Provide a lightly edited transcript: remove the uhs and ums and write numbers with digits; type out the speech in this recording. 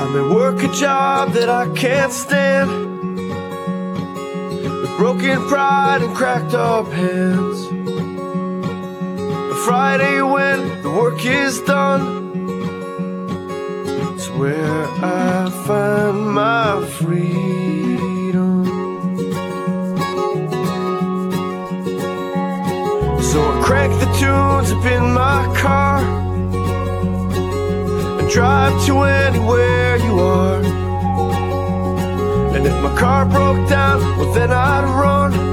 I may work a job that I can't stand, with broken pride and cracked up hands. But Friday when the work is done, it's where I find my freedom. So I crank the tunes up in my car and drive to anywhere you are. And if my car broke down, well then I'd run